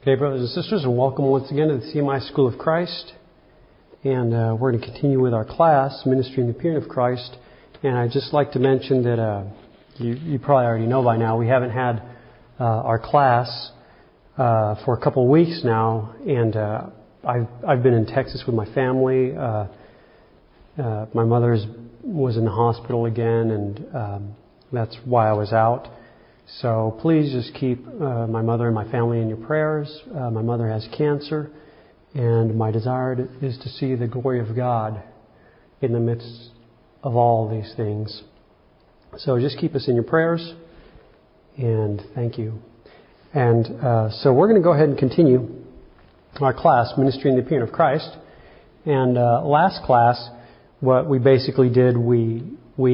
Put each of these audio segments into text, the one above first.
Okay, brothers and sisters, and welcome once again to the CMI School of Christ. And we're going to continue with our class, Ministry and the Appearing of Christ. And I'd just like to mention that you probably already know by now, we haven't had our class for a couple of weeks now. And I've been in Texas with my family. My mother was in the hospital again, and that's why I was out. So please just keep my mother and my family in your prayers. My mother has cancer, and my desire is to see the glory of God in the midst of all these things. So just keep us in your prayers, and thank you. And so we're going to go ahead and continue our class, Ministry and the Appearing of Christ. And last class, what we basically did, we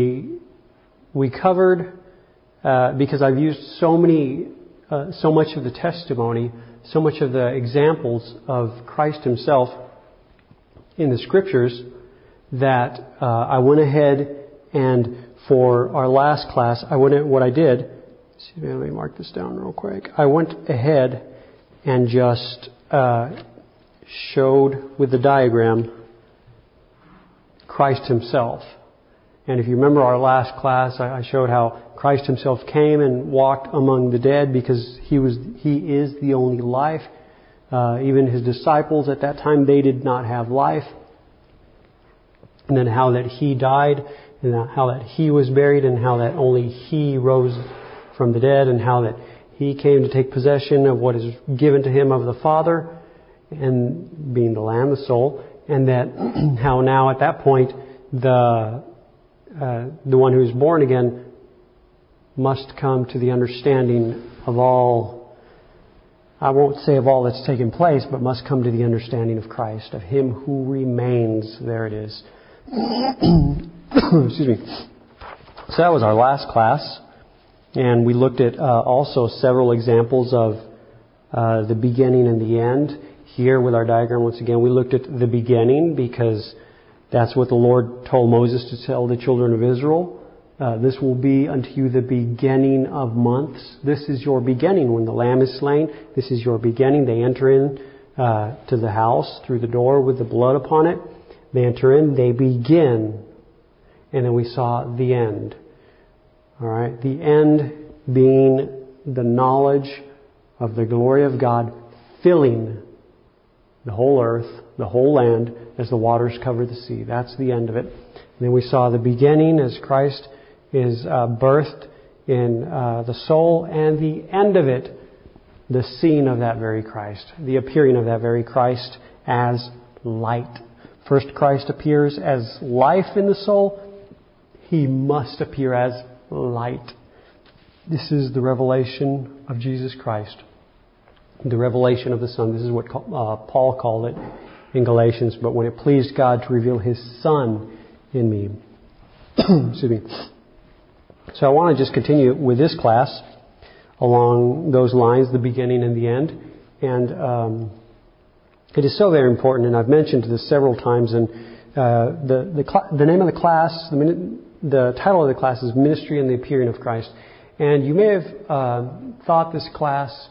covered... because I've used so much of the testimony, so much of the examples of Christ Himself in the Scriptures, that I went ahead and for our last class, what I did. Let me mark this down real quick. I went ahead and just showed with the diagram Christ Himself. And if you remember our last class, I showed how Christ Himself came and walked among the dead because He is the only life. Even His disciples at that time, they did not have life. And then how that He died, and how that He was buried, and how that only He rose from the dead, and how that He came to take possession of what is given to Him of the Father, and being the Lamb, the soul, and that how now at that point the one who is born again must come to the understanding of all, I won't say of all that's taken place, but must come to the understanding of Christ, of Him who remains. There it is. Excuse me. So that was our last class. And we looked at also several examples of the beginning and the end. Here with our diagram, once again, we looked at the beginning because that's what the Lord told Moses to tell the children of Israel. This will be unto you the beginning of months. This is your beginning. When the lamb is slain, this is your beginning. They enter in to the house through the door with the blood upon it. They enter in, they begin. And then we saw the end. All right. The end being the knowledge of the glory of God filling the whole earth, the whole land, as the waters cover the sea. That's the end of it. And then we saw the beginning as Christ is birthed in the soul, and the end of it, the seeing of that very Christ, the appearing of that very Christ as light. First, Christ appears as life in the soul. He must appear as light. This is the revelation of Jesus Christ. The revelation of the Son. This is what Paul called it in Galatians. But when it pleased God to reveal His Son in me. Excuse me. So I want to just continue with this class along those lines, the beginning and the end. And it is so very important, and I've mentioned this several times. And the name of the class, the title of the class is Ministry and the Appearing of Christ. And you may have thought this class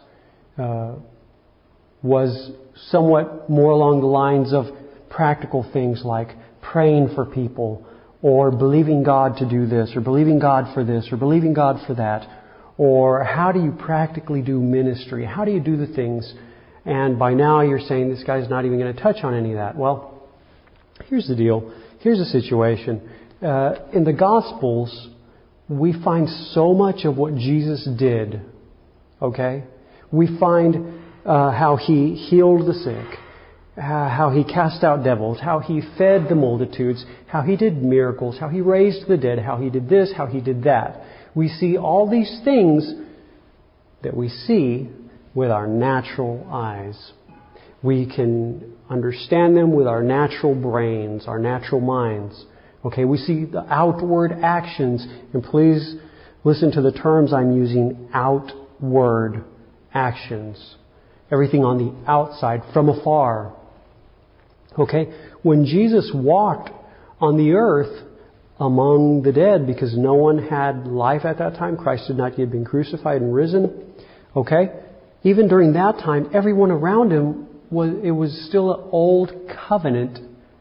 was somewhat more along the lines of practical things like praying for people, or believing God to do this, or believing God for this, or believing God for that, or how do you practically do ministry? How do you do the things? And by now you're saying this guy's not even going to touch on any of that. Well, here's the deal. Here's the situation. In the Gospels, we find so much of what Jesus did. Okay? We find how He healed the sick, how He cast out devils, how He fed the multitudes, how He did miracles, how He raised the dead, how He did this, how He did that. We see all these things that we see with our natural eyes. We can understand them with our natural brains, our natural minds. Okay, we see the outward actions, and please listen to the terms I'm using, outward actions. Everything on the outside, from afar. Okay, when Jesus walked on the earth among the dead, because no one had life at that time, Christ had not yet been crucified and risen. Okay, even during that time, everyone around him was still an old covenant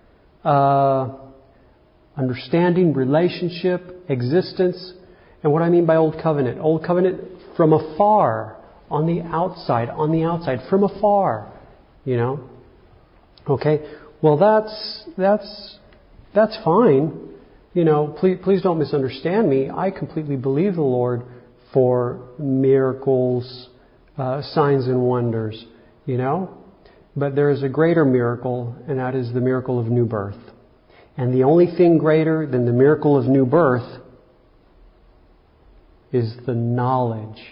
understanding, relationship, existence. And what I mean by old covenant from afar, on the outside, from afar, Okay, well that's fine. Please don't misunderstand me. I completely believe the Lord for miracles, signs and wonders, But there is a greater miracle, and that is the miracle of new birth. And the only thing greater than the miracle of new birth is the knowledge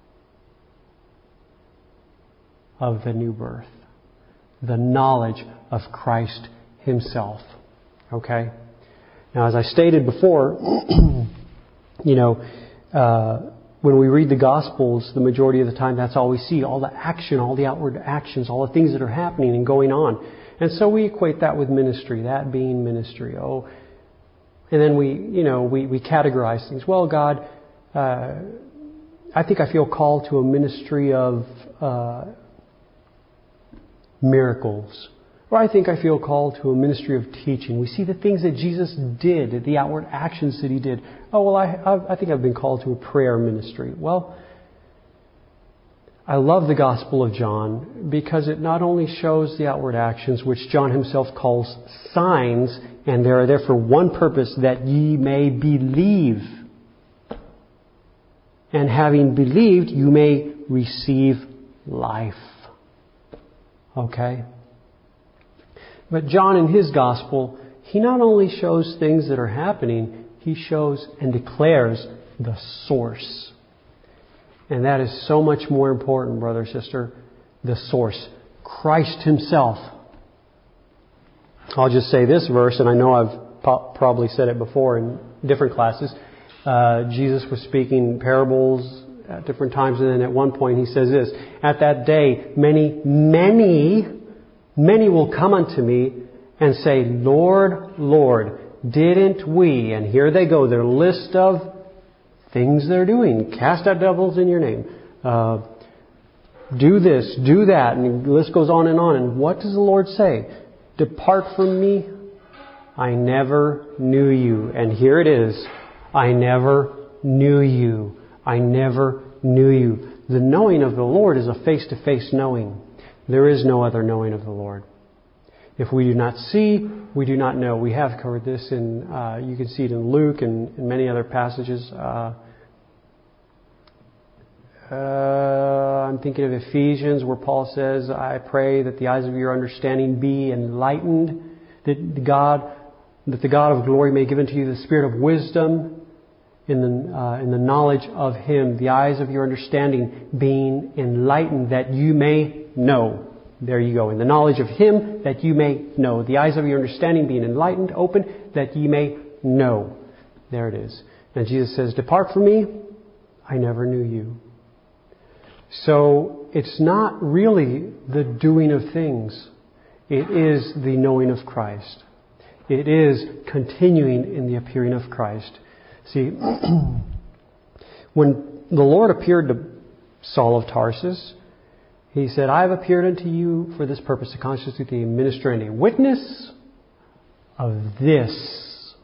of the new birth. The knowledge of Christ Himself. Okay? Now, as I stated before, when we read the Gospels, the majority of the time, that's all we see. All the action, all the outward actions, all the things that are happening and going on. And so we equate that with ministry, that being ministry. And then we categorize things. Well, God, I think I feel called to a ministry of miracles. Or I think I feel called to a ministry of teaching. We see the things that Jesus did, the outward actions that He did. Oh, well, I think I've been called to a prayer ministry. Well, I love the Gospel of John because it not only shows the outward actions, which John himself calls signs, and they are there for one purpose, that ye may believe. And having believed, you may receive life. Okay? But John in his Gospel, he not only shows things that are happening, he shows and declares the source. And that is so much more important, brother, sister. The source. Christ Himself. I'll just say this verse, and I know I've probably said it before in different classes. Jesus was speaking parables at different times, and then at one point He says this: at that day, many will come unto me and say, Lord, Lord, didn't we? And here they go, their list of things they're doing. Cast out devils in your name. Do this, do that. And the list goes on. And what does the Lord say? Depart from me. I never knew you. And here it is. I never knew you. I never knew you. The knowing of the Lord is a face-to-face knowing. There is no other knowing of the Lord. If we do not see, we do not know. We have covered this in, you can see it in Luke and in many other passages. I'm thinking of Ephesians, where Paul says, I pray that the eyes of your understanding be enlightened, that the God of glory may give unto you the spirit of wisdom in the knowledge of Him, the eyes of your understanding being enlightened, that you may know. There you go. In the knowledge of Him, that you may know. The eyes of your understanding being enlightened, open, that ye may know. There it is. And Jesus says, depart from me, I never knew you. So it's not really the doing of things. It is the knowing of Christ. It is continuing in the appearing of Christ. See, when the Lord appeared to Saul of Tarsus, He said, I have appeared unto you for this purpose, to constitute thee a minister and a witness of this.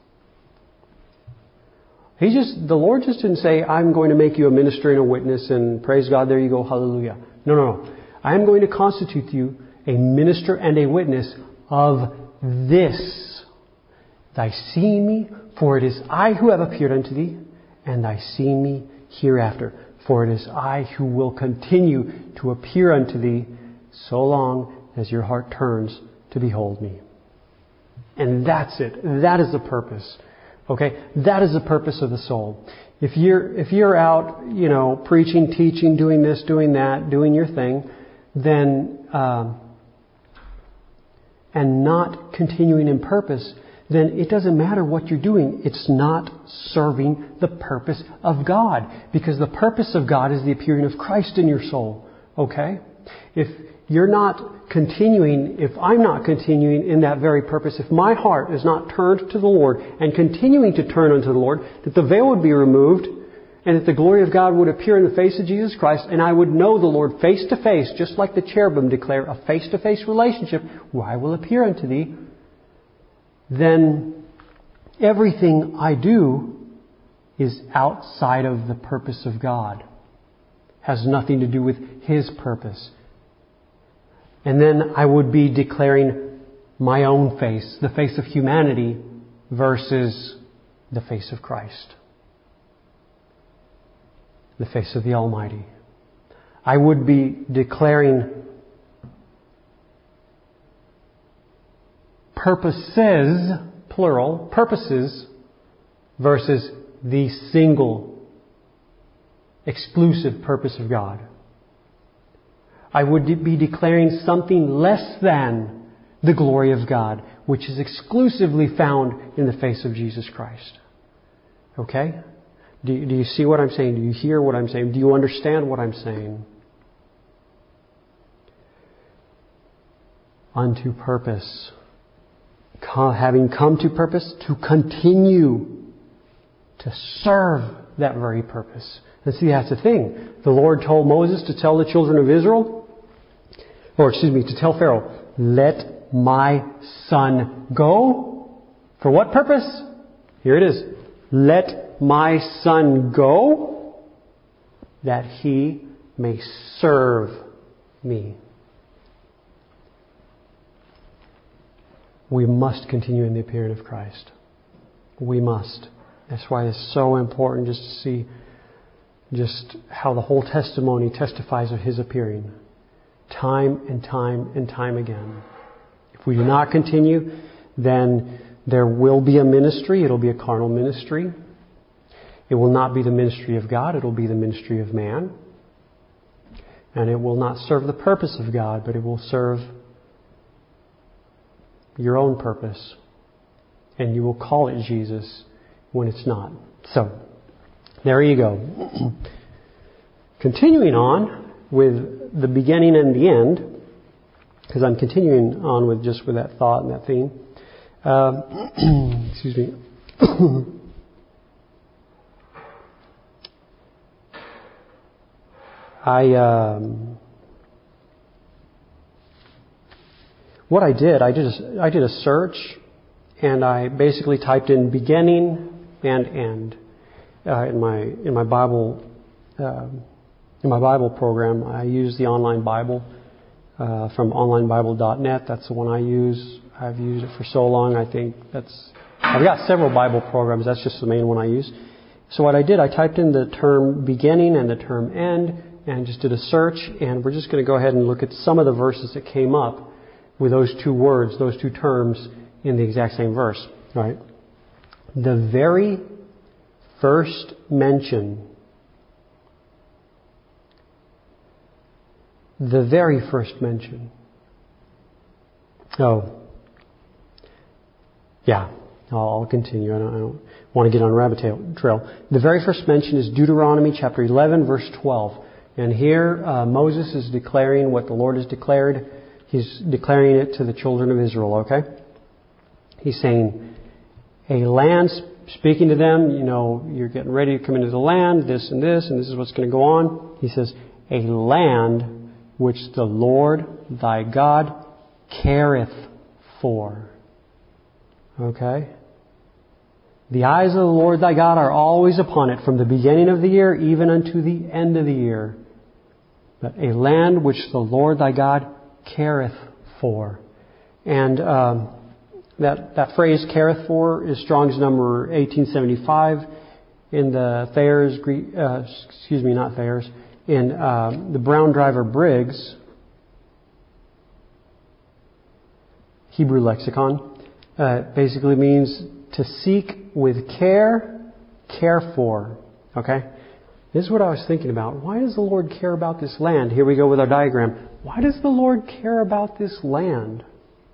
The Lord just didn't say, I'm going to make you a minister and a witness and praise God, there you go, hallelujah. No. I am going to constitute you a minister and a witness of this. Thy seeing me, for it is I who have appeared unto thee, and thy seeing me hereafter. For it is I who will continue to appear unto thee so long as your heart turns to behold me. And that's it. That is the purpose. Okay? That is the purpose of the soul. If you're out, preaching, teaching, doing this, doing that, doing your thing, then and not continuing in purpose, then it doesn't matter what you're doing. It's not serving the purpose of God. Because the purpose of God is the appearing of Christ in your soul. Okay? If you're not continuing, if I'm not continuing in that very purpose, if my heart is not turned to the Lord and continuing to turn unto the Lord, that the veil would be removed and that the glory of God would appear in the face of Jesus Christ, and I would know the Lord face to face, just like the cherubim declare a face-to-face relationship where I will appear unto thee, then everything I do is outside of the purpose of God. Has nothing to do with His purpose. And then I would be declaring my own face, the face of humanity, versus the face of Christ. The face of the Almighty. I would be declaring purposes, plural, purposes, versus the single, exclusive purpose of God. I would be declaring something less than the glory of God, which is exclusively found in the face of Jesus Christ. Okay? Do you see what I'm saying? Do you hear what I'm saying? Do you understand what I'm saying? Unto purpose. Having come to purpose, to continue to serve that very purpose. And see, that's the thing. The Lord told Moses to tell the children of Israel, to tell Pharaoh, let my son go. For what purpose? Here it is. Let my son go, that he may serve me. We must continue in the appearing of Christ. We must. That's why it's so important just to see just how the whole testimony testifies of His appearing. Time and time and time again. If we do not continue, then there will be a ministry. It'll be a carnal ministry. It will not be the ministry of God. It'll be the ministry of man. And it will not serve the purpose of God, but it will serve your own purpose. And you will call it Jesus when it's not. So, there you go. Continuing on with the beginning and the end, because I'm continuing on with that thought and that theme. Excuse me. What I did a search, and I basically typed in beginning and end in my Bible program. I use the online Bible from onlinebible.net. That's the one I use. I've used it for so long. I think I've got several Bible programs. That's just the main one I use. So what I did, I typed in the term beginning and the term end, and just did a search. And we're just going to go ahead and look at some of the verses that came up with those two words, those two terms in the exact same verse. All right. The very first mention. The very first mention. Oh. Yeah. I'll continue. I don't want to get on a rabbit trail. The very first mention is Deuteronomy chapter 11, verse 12. And here Moses is declaring what the Lord has declared. He's declaring it to the children of Israel, okay? He's saying, a land, speaking to them, you're getting ready to come into the land, this, and this is what's going to go on. He says, a land which the Lord thy God careth for. Okay? The eyes of the Lord thy God are always upon it, from the beginning of the year even unto the end of the year. But a land which the Lord thy God careth for. And that phrase careth for is Strong's number 1875 in the Thayer's, not Thayer's, in the Brown Driver Briggs Hebrew lexicon. Basically means to seek with care, care for. Okay? This is what I was thinking about. Why does the Lord care about this land? Here we go with our diagram. Why does the Lord care about this land?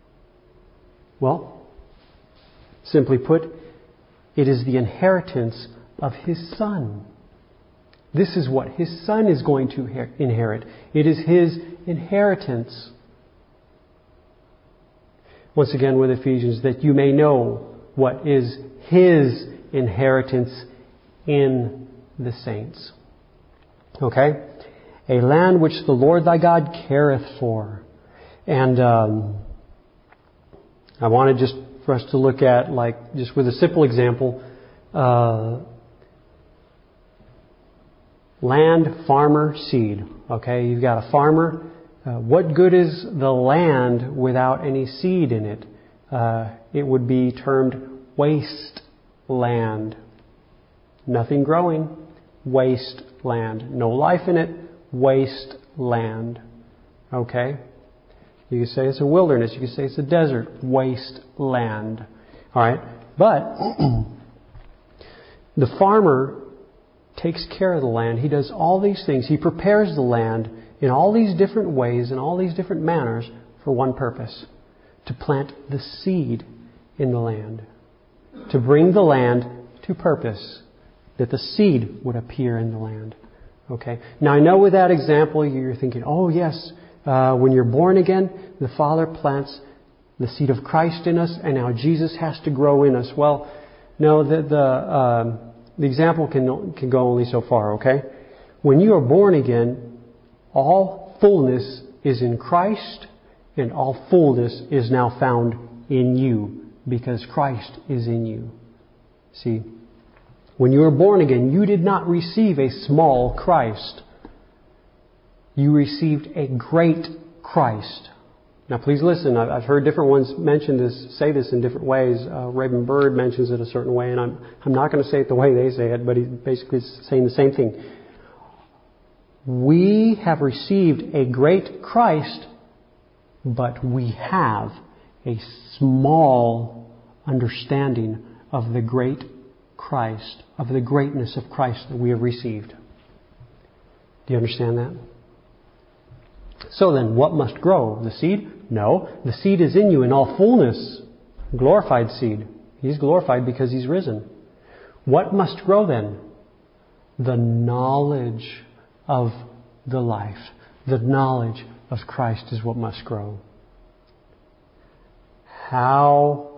Well, simply put, it is the inheritance of His Son. This is what His Son is going to inherit. It is His inheritance. Once again with Ephesians, that you may know what is His inheritance in the saints. Okay? A land which the Lord thy God careth for. And I wanted just for us to look at, like, just with a simple example, land, farmer, seed. Okay? You've got a farmer. What good is the land without any seed in it? It would be termed waste land. Nothing growing. Waste land. No life in it. Waste land. Okay? You could say it's a wilderness. You could say it's a desert. Waste land. Alright? But the farmer takes care of the land. He does all these things. He prepares the land in all these different ways, in all these different manners, for one purpose. To plant the seed in the land. To bring the land to purpose. That the seed would appear in the land. Okay? Now I know with that example you're thinking, oh yes, when you're born again, the Father plants the seed of Christ in us, and now Jesus has to grow in us. Well, no, the example can go only so far, okay? When you are born again, all fullness is in Christ, and all fullness is now found in you, because Christ is in you. See, when you were born again, you did not receive a small Christ. You received a great Christ. Now please listen, I've heard different ones say this in different ways. Raymond Bird mentions it a certain way, and I'm not going to say it the way they say it, but he's basically saying the same thing. We have received a great Christ, but we have a small understanding of the great Christ, of the greatness of Christ that we have received. Do you understand that? So then, what must grow? The seed? No. The seed is in you in all fullness. Glorified seed. He's glorified because He's risen. What must grow then? The knowledge of the life. The knowledge of Christ is what must grow. How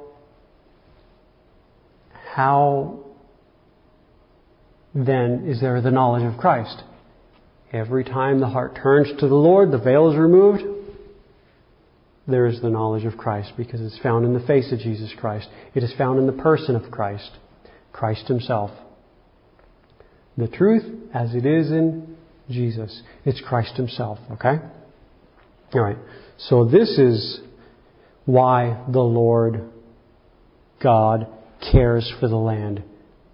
then is there the knowledge of Christ? Every time the heart turns to the Lord, the veil is removed. There is the knowledge of Christ because it's found in the face of Jesus Christ. It is found in the person of Christ, Christ Himself. The truth as it is in Jesus. It's Christ Himself, okay? Alright, so this is why the Lord God cares for the land.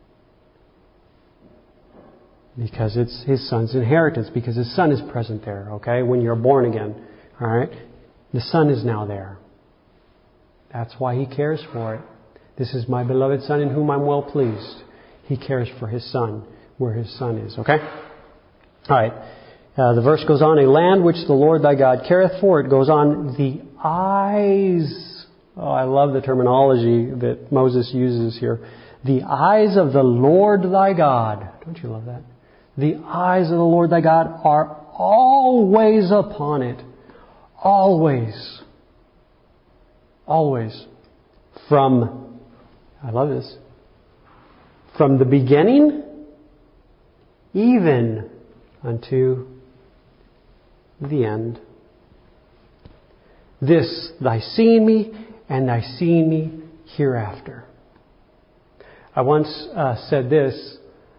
Because it's His Son's inheritance. Because His Son is present there. Okay? When you're born again. Alright? The Son is now there. That's why He cares for it. This is my beloved Son in whom I'm well pleased. He cares for His Son where His Son is. Okay? Alright. The verse goes on. A land which the Lord thy God careth for. It goes on. The eyes. Oh, I love the terminology that Moses uses here. The eyes of the Lord thy God. Don't you love that? The eyes of the Lord thy God are always upon it. Always. Always. From, I love this, from the beginning even unto the end. This thy seeing me and thy seeing me hereafter. I once said this,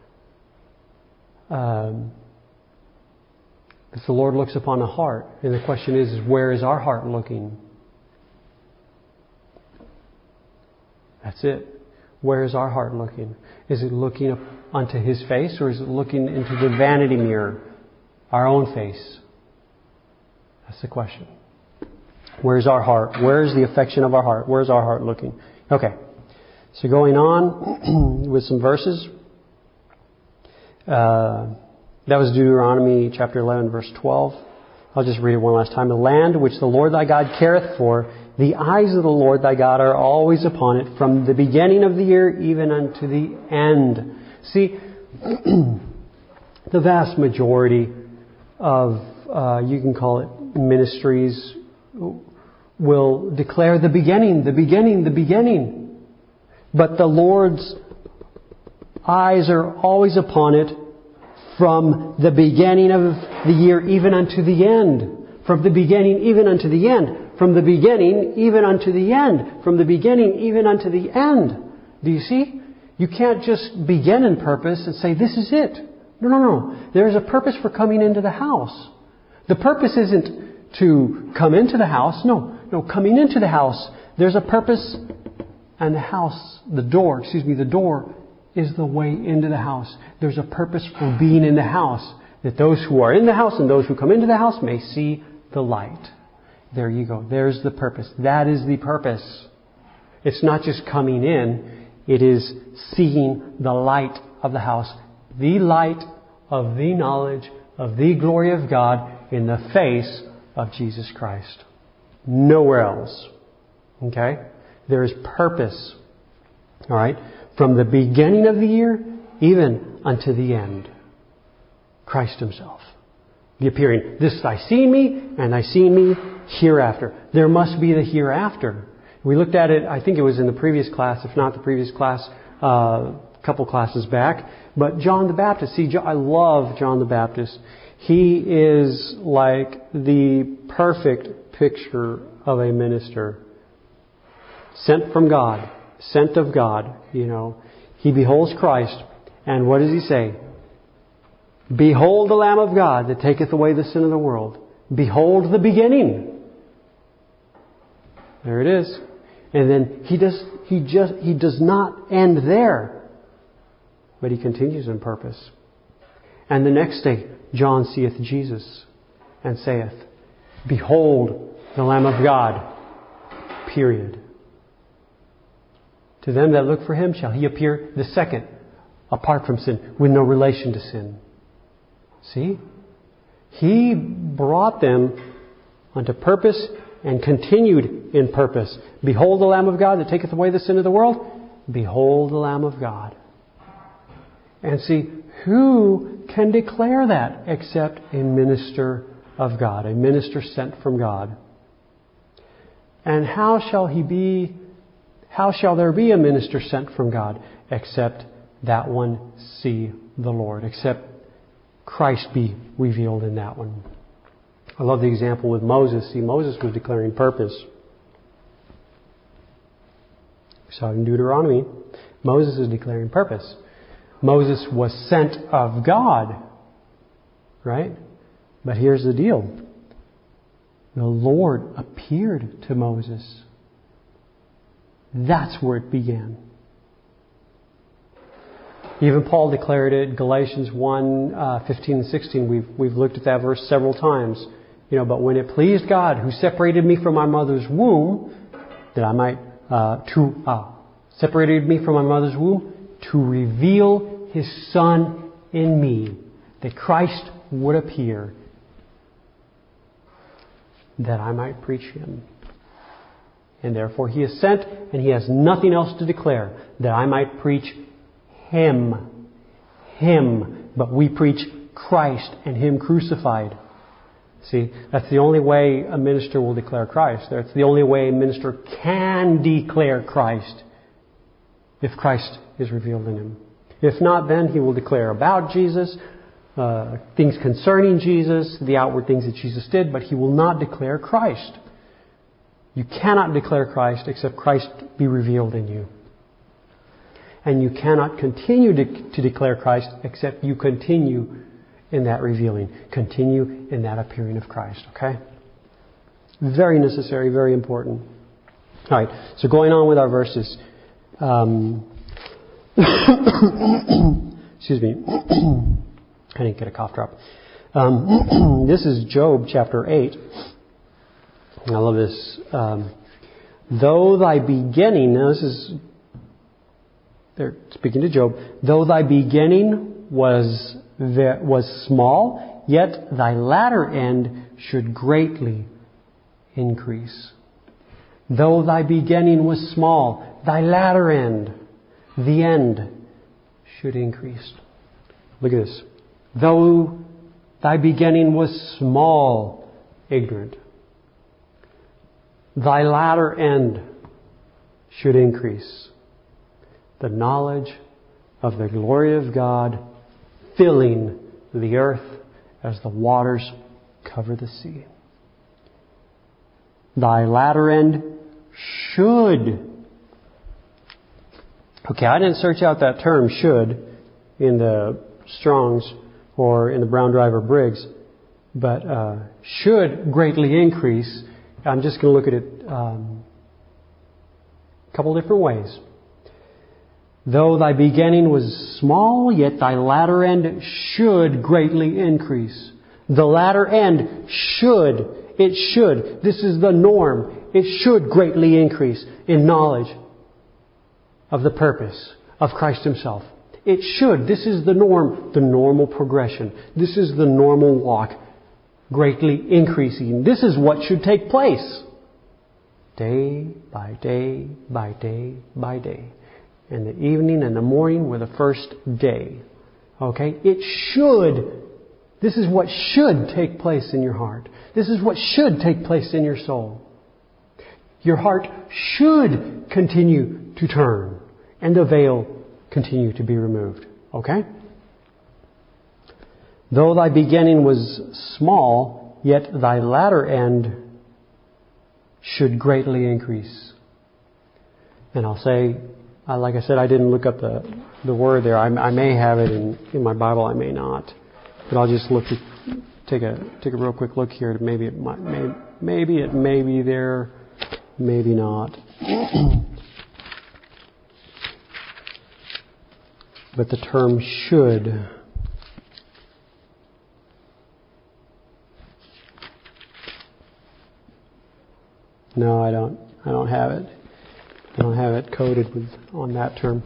if the Lord looks upon a heart, and the question is where is our heart looking? That's it. Where is our heart looking? Is it looking up unto His face, or is it looking into the vanity mirror, our own face? That's the question. Where's our heart? Where's the affection of our heart? Where's our heart looking? Okay. So going on with some verses. That was Deuteronomy chapter 11, verse 12. I'll just read it one last time. The land which the Lord thy God careth for, the eyes of the Lord thy God are always upon it, from the beginning of the year even unto the end. See, the vast majority of, you can call it ministries, will declare the beginning, the beginning, the beginning. But the Lord's eyes are always upon it From the beginning of the year even unto the end. From the beginning even unto the end. From the beginning even unto the end. From the beginning even unto the end. Do you see? You can't just begin in purpose and say, this is it. No. There's a purpose for coming into the house. The purpose isn't to come into the house. No, coming into the house, there's a purpose. And the door is the way into the house. There's a purpose for being in the house. That those who are in the house and those who come into the house may see the light. There you go. There's the purpose. That is the purpose. It's not just coming in. It is seeing the light of the house. The light of the knowledge of the glory of God in the face of Jesus Christ. Nowhere else. Okay? There is purpose. All right? From the beginning of the year, even unto the end. Christ Himself. The appearing. This thy seen me, and thy seen me hereafter. There must be the hereafter. We looked at it, I think it was in the previous class, if not the previous class, a couple classes back. But John the Baptist, I love John the Baptist. He is like the perfect picture of a minister. Sent from God. Sent of God, He beholds Christ. And what does he say? Behold the Lamb of God that taketh away the sin of the world. Behold the beginning. There it is. And then he does not end there. But He continues in purpose. And the next day, John seeth Jesus and saith, Behold the Lamb of God. Period. To them that look for Him shall He appear the second, apart from sin, with no relation to sin. See? He brought them unto purpose and continued in purpose. Behold the Lamb of God that taketh away the sin of the world. Behold the Lamb of God. And see, who can declare that except a minister of God, a minister sent from God? And how shall there be a minister sent from God except that one see the Lord, except Christ be revealed in that one? I love the example with Moses. See, Moses was declaring purpose. We saw it in Deuteronomy. Moses is declaring purpose. Moses was sent of God. Right? But here's the deal. The Lord appeared to Moses. That's where it began. Even Paul declared it, Galatians 1, 15 and 16. We've looked at that verse several times. But when it pleased God, who separated me from my mother's womb, that I might, separated me from my mother's womb, to reveal His Son in me, that Christ would appear, that I might preach Him. And therefore He is sent, and He has nothing else to declare, that I might preach Him. Him. But we preach Christ and Him crucified. See, that's the only way a minister will declare Christ. That's the only way a minister can declare Christ, if Christ is revealed in him. If not, then he will declare about Jesus, things concerning Jesus, the outward things that Jesus did, but he will not declare Christ. You cannot declare Christ except Christ be revealed in you. And you cannot continue to declare Christ except you continue in that revealing. Continue in that appearing of Christ. Okay? Very necessary, very important. Alright, so going on with our verses. Excuse me. I didn't get a cough drop. This is Job chapter 8. I love this. Though thy beginning, now this is, they're speaking to Job, though thy beginning was small, yet thy latter end should greatly increase. Though thy beginning was small, thy latter end, the end, should increase. Look at this. Though thy beginning was small, ignorant, thy latter end should increase. The knowledge of the glory of God filling the earth as the waters cover the sea. Thy latter end should. Okay, I didn't search out that term should in the Strong's or in the Brown Driver Briggs, but should greatly increase. I'm just going to look at it a couple different ways. Though thy beginning was small, yet thy latter end should greatly increase. The latter end should. It should. This is the norm. It should greatly increase in knowledge of the purpose of Christ Himself. It should. This is the norm, the normal progression. This is the normal walk, greatly increasing. This is what should take place. Day by day by day by day. And the evening and the morning were the first day. Okay? It should. This is what should take place in your heart. This is what should take place in your soul. Your heart should continue to turn and the veil continue to be removed. Okay? Though thy beginning was small, yet thy latter end should greatly increase. And I'll say, like I said, I didn't look up the word there. I may have it in my Bible, I may not. But I'll just take a real quick look here. Maybe it may be there, maybe not. But the term should. No, I don't have it. I don't have it coded on that term.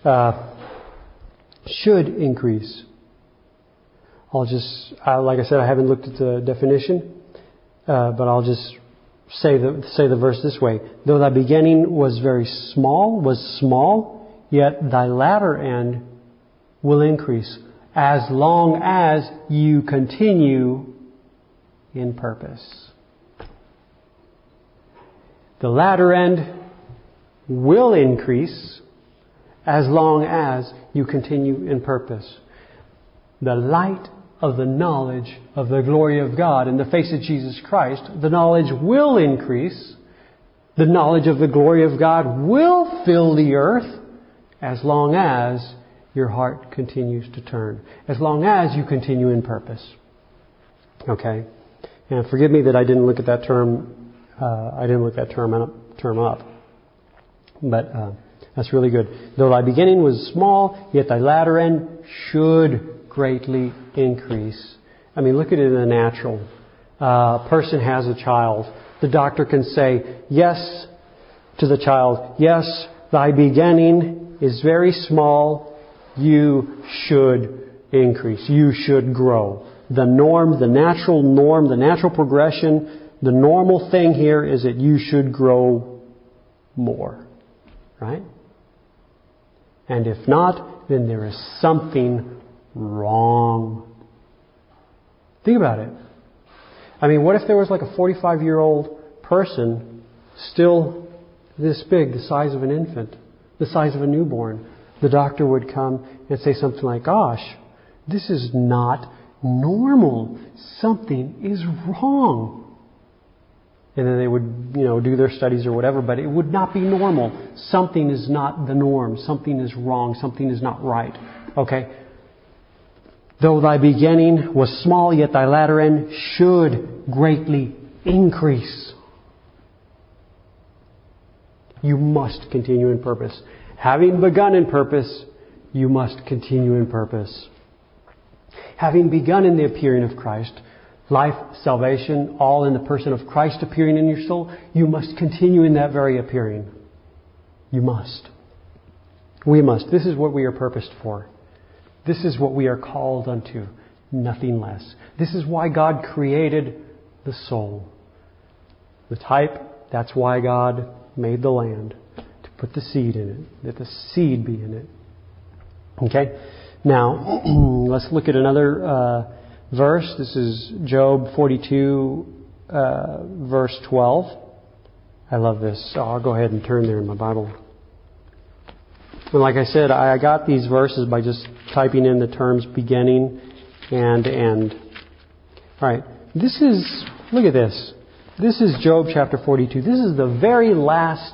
Should increase. I'll just, like I said, I haven't looked at the definition, but I'll just say the verse this way: though thy beginning was small, yet thy latter end will increase, as long as you continue in purpose. The latter end will increase as long as you continue in purpose. The light of the knowledge of the glory of God in the face of Jesus Christ, the knowledge will increase. The knowledge of the glory of God will fill the earth as long as your heart continues to turn. As long as you continue in purpose. Okay? And forgive me that I didn't look at that term. I didn't look that term up. But that's really good. Though thy beginning was small, yet thy latter end should greatly increase. I mean, look at it in the natural. A person has a child. The doctor can say yes to the child. Yes, thy beginning is very small. You should increase. You should grow. The norm, the natural progression, the normal thing here is that you should grow more. Right? And if not, then there is something wrong. Think about it. I mean, what if there was like a 45-year-old person still this big, the size of an infant, the size of a newborn? The doctor would come and say something like, gosh, this is not normal. Something is wrong. And then they would, do their studies or whatever, but it would not be normal. Something is not the norm. Something is wrong. Something is not right. Okay? Though thy beginning was small, yet thy latter end should greatly increase. You must continue in purpose. Having begun in purpose, you must continue in purpose. Having begun in the appearing of Christ, life, salvation, all in the person of Christ appearing in your soul, you must continue in that very appearing. You must. We must. This is what we are purposed for. This is what we are called unto. Nothing less. This is why God created the soul. The type, that's why God made the land. To put the seed in it. That the seed be in it. Okay? Now, let's look at another verse. This is Job 42, verse 12. I love this. So I'll go ahead and turn there in my Bible. And like I said, I got these verses by just typing in the terms beginning and end. All right. Look at this. This is Job chapter 42. This is the very last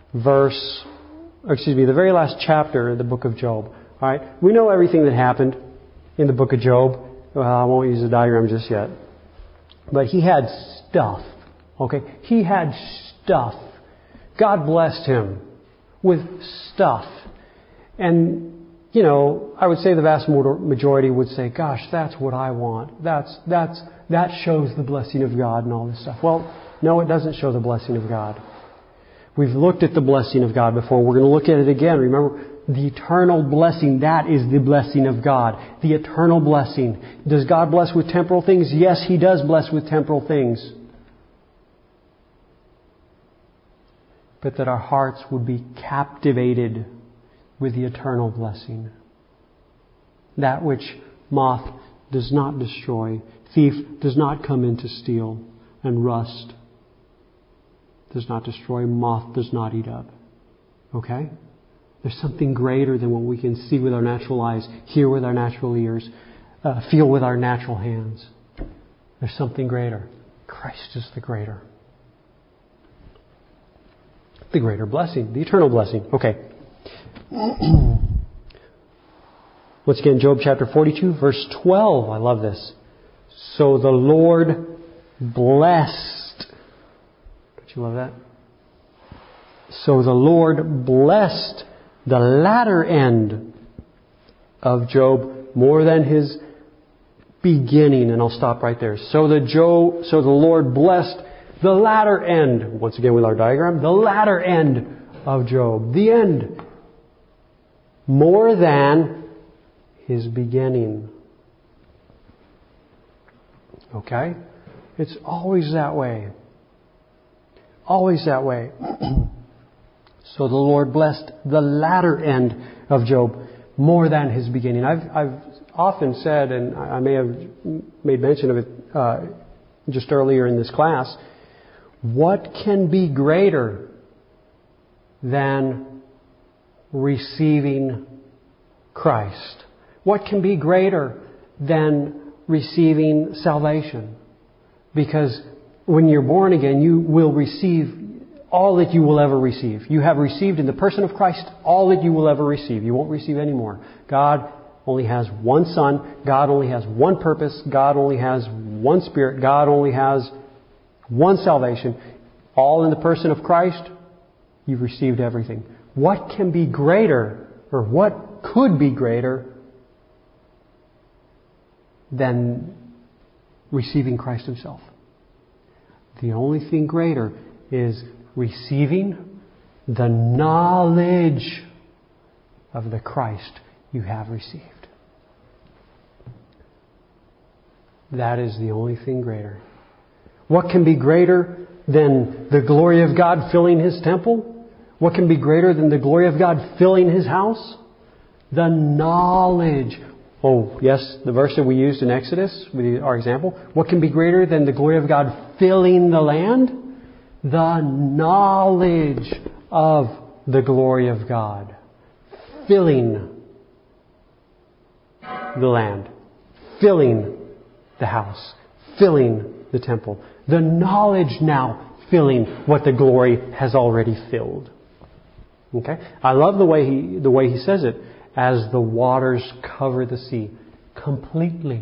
the very last chapter of the book of Job. All right. We know everything that happened in the book of Job. Well, I won't use a diagram just yet. But he had stuff. Okay? He had stuff. God blessed him with stuff. And, I would say the vast majority would say, gosh, that's what I want. That shows the blessing of God and all this stuff. Well, no, it doesn't show the blessing of God. We've looked at the blessing of God before. We're going to look at it again. Remember, the eternal blessing, that is the blessing of God. The eternal blessing. Does God bless with temporal things? Yes, He does bless with temporal things. But that our hearts would be captivated with the eternal blessing. That which moth does not destroy, thief does not come in to steal, and rust does not destroy, moth does not eat up. Okay? There's something greater than what we can see with our natural eyes, hear with our natural ears, feel with our natural hands. There's something greater. Christ is the greater. The greater blessing, the eternal blessing. Okay. Once again, Job chapter 42, verse 12. I love this. So the Lord blessed. Don't you love that? So the Lord blessed the latter end of Job more than his beginning. And I'll stop right there. So the Lord blessed the latter end. Once again with our diagram. The latter end of Job. The end. More than his beginning. Okay? It's always that way. Always that way. So the Lord blessed the latter end of Job more than his beginning. I've often said, and I may have made mention of it just earlier in this class, what can be greater than receiving Christ? What can be greater than receiving salvation? Because when you're born again, you will receive all that you will ever receive. You have received in the person of Christ all that you will ever receive. You won't receive any more. God only has one Son. God only has one purpose. God only has one Spirit. God only has one salvation. All in the person of Christ, you've received everything. What can be greater, or what could be greater than receiving Christ Himself? The only thing greater is receiving the knowledge of the Christ you have received. That is the only thing greater. What can be greater than the glory of God filling His temple? What can be greater than the glory of God filling His house? The knowledge. Oh, yes, the verse that we used in Exodus, with our example. What can be greater than the glory of God filling the land? The knowledge of the glory of God filling the land, filling the house, filling the temple. The knowledge now filling what the glory has already filled. Okay? I love the way he says it. As the waters cover the sea completely.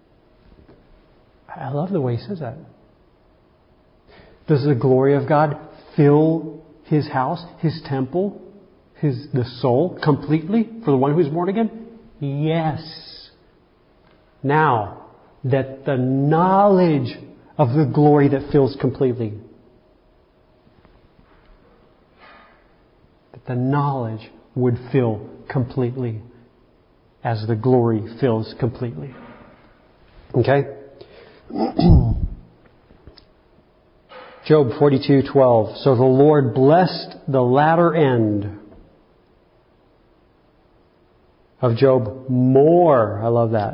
I love the way he says that. Does the glory of God fill His house, His temple, the soul completely for the one who's born again? Yes. Now that the knowledge of the glory that fills completely, that the knowledge would fill completely as the glory fills completely. Okay? Job 42:12. So the Lord blessed the latter end of Job more. I love that.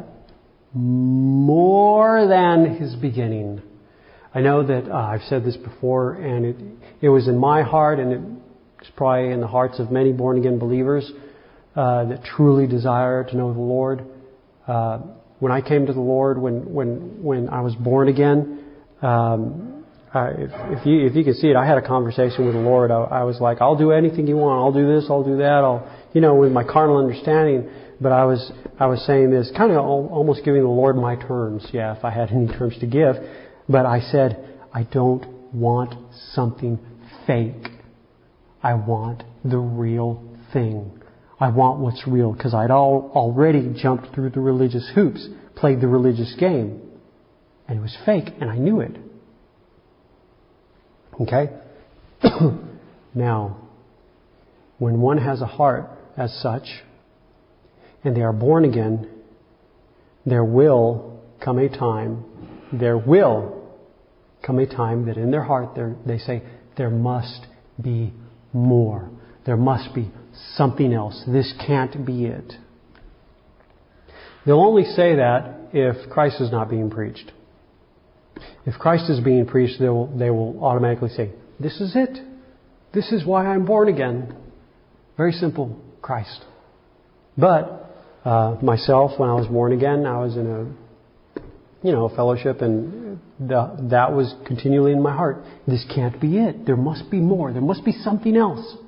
More than his beginning. I know that I've said this before, and it was in my heart, and it's probably in the hearts of many born again believers that truly desire to know the Lord. when I came to the Lord, when I was born again, if you could see it, I had a conversation with the Lord. I was like, I'll do anything you want. I'll do this. I'll do that. With my carnal understanding. But I was saying this, kind of almost giving the Lord my terms. Yeah, if I had any terms to give. But I said, I don't want something fake. I want the real thing. I want what's real, because I'd already jumped through the religious hoops, played the religious game, and it was fake, and I knew it. Okay? Now, when one has a heart as such, and they are born again, there will come a time that in their heart they say, there must be more. There must be something else. This can't be it. They'll only say that if Christ is not being preached. If Christ is being preached, they will automatically say, this is it. This is why I'm born again. Very simple, Christ. But myself, when I was born again, I was in a fellowship, and that was continually in my heart. This can't be it. There must be more. There must be something else.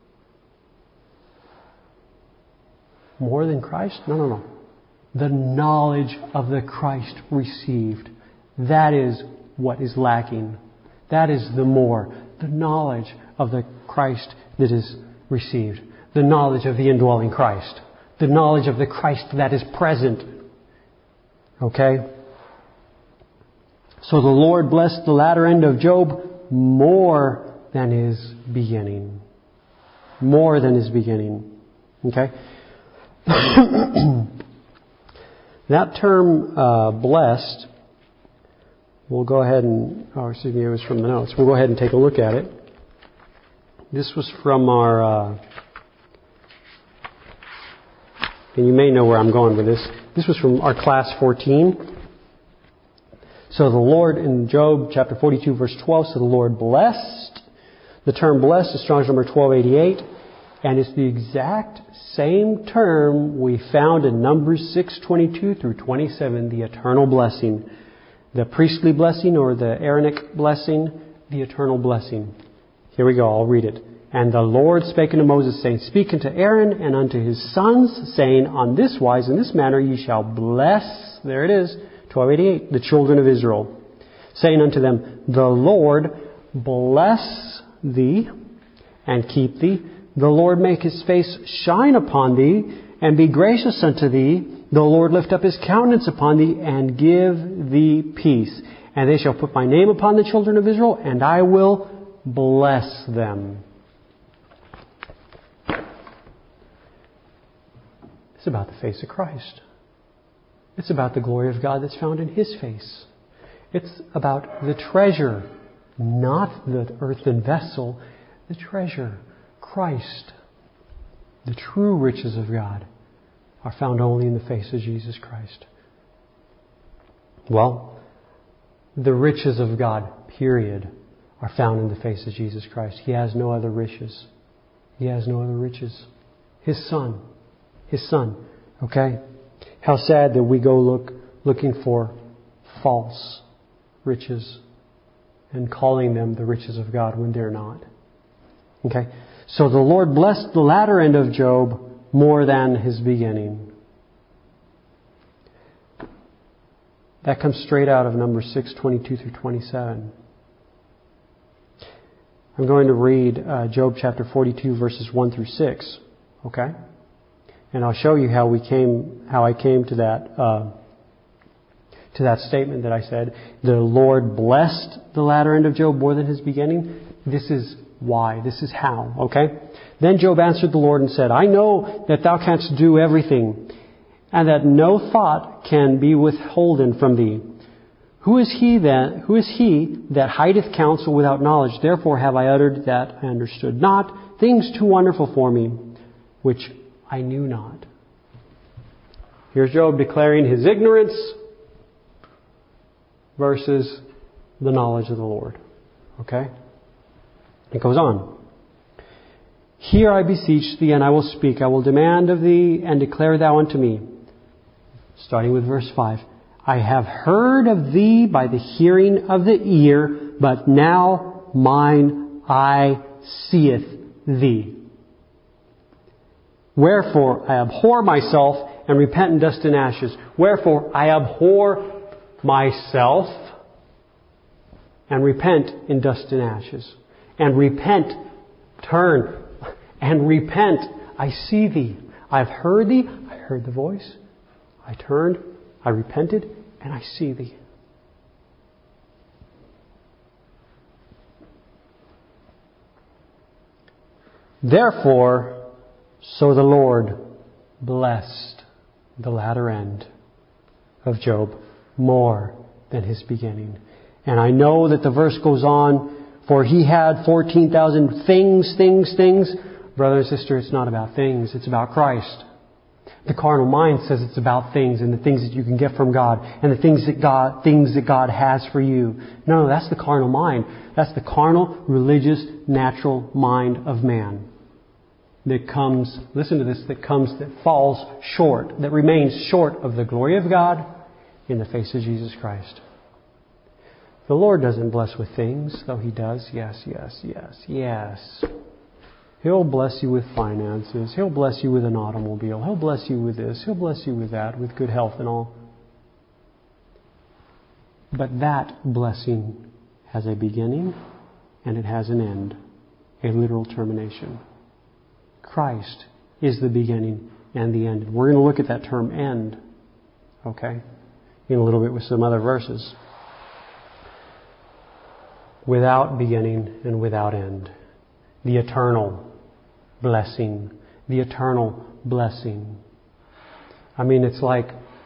More than Christ? No. The knowledge of the Christ received. That is what is lacking. That is the more. The knowledge of the Christ that is received. The knowledge of the indwelling Christ. The knowledge of the Christ that is present. Okay? So the Lord blessed the latter end of Job more than his beginning. More than his beginning. Okay? That term, blessed, we'll go ahead and, it was from the notes. We'll go ahead and take a look at it. This was from our, and you may know where I'm going with this. This was from our class 14. So the Lord, in Job chapter 42 verse 12, so the Lord blessed. The term blessed is Strong's number 1288. And it's the exact same term we found in Numbers 6:22 through 27, the eternal blessing. The priestly blessing, or the Aaronic blessing, the eternal blessing. Here we go, I'll read it. And the Lord spake unto Moses, saying, Speak unto Aaron and unto his sons, saying, On this wise, in this manner, ye shall bless, there it is, 1288, the children of Israel, saying unto them, The Lord bless thee and keep thee. The Lord make his face shine upon thee and be gracious unto thee. The Lord lift up his countenance upon thee and give thee peace. And they shall put my name upon the children of Israel, and I will bless them. It's about the face of Christ. It's about the glory of God that's found in his face. It's about the treasure, not the earthen vessel, the treasure. Christ, the true riches of God, are found only in the face of Jesus Christ. Well, the riches of God, period, are found in the face of Jesus Christ. He has no other riches. He has no other riches. His Son. His Son. Okay? How sad that we go looking for false riches and calling them the riches of God when they're not. Okay? So the Lord blessed the latter end of Job more than his beginning. That comes straight out of Numbers 6:22 through 27. I'm going to read Job chapter 42 verses 1 through 6. Okay? And I'll show you how I came to that statement that I said, the Lord blessed the latter end of Job more than his beginning. This is why. This is how. Okay? Then Job answered the Lord and said, I know that thou canst do everything, and that no thought can be withholden from thee. Who is he that hideth counsel without knowledge? Therefore have I uttered that I understood not, things too wonderful for me, which I knew not. Here's Job declaring his ignorance versus the knowledge of the Lord. Okay? It goes on. Hear, I beseech thee, and I will speak. I will demand of thee, and declare thou unto me. starting with verse 5. I have heard of thee by the hearing of the ear, but now mine eye seeth thee. Wherefore I abhor myself and repent in dust and ashes. Wherefore I abhor myself and repent in dust and ashes. And repent, turn, and repent. I see thee. I've heard thee. I heard the voice. I turned. I repented. And I see thee. Therefore, so the Lord blessed the latter end of Job more than his beginning. And I know that the verse goes on, for he had 14,000 things. Brother and sister, it's not about things. It's about Christ. The carnal mind says it's about things and the things that you can get from God and the things that God has for you. No, that's the carnal mind. That's the carnal, religious, natural mind of man. That comes, listen to this, that falls short, that remains short of the glory of God in the face of Jesus Christ. The Lord doesn't bless with things, though He does. Yes. He'll bless you with finances. He'll bless you with an automobile. He'll bless you with this. He'll bless you with that, with good health and all. But that blessing has a beginning and it has an end, a literal termination. Christ is the beginning and the end. We're going to look at that term end, okay, in a little bit with some other verses. Without beginning and without end. The eternal blessing. The eternal blessing. I mean, it's like,